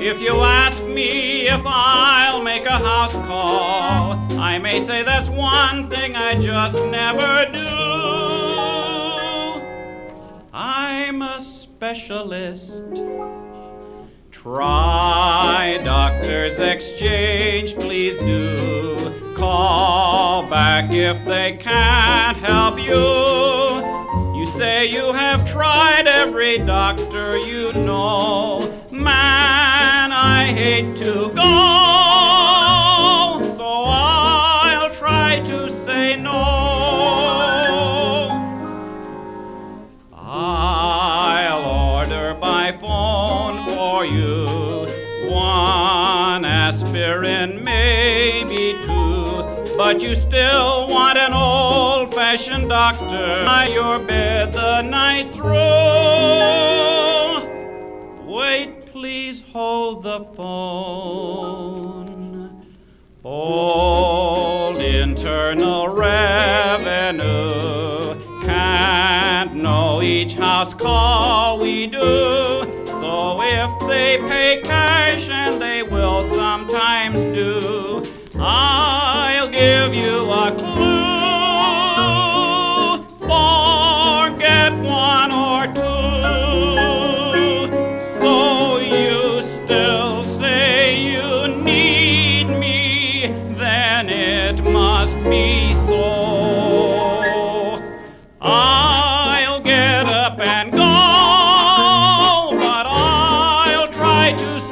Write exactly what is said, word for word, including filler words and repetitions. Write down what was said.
If you ask me if I'll make a house call, I may say that's one thing I just never do. I'm a specialist. Try Doctors Exchange, please do. Call back if they can't help you. You say you have tried every doctor you know. Man, I hate to go, so I'll try to say no. I'll order by phone for you one aspirin, maybe two, but you still want an old-fashioned doctor by your bed the night through. Wait, please hold the phone. Old Internal Revenue can't know each house call we do. So if they pay cash, and they will sometimes do, I'll give you a clue. Forget one or two. So you still say you need me, then it must be so. I'll get up and go, but I'll try to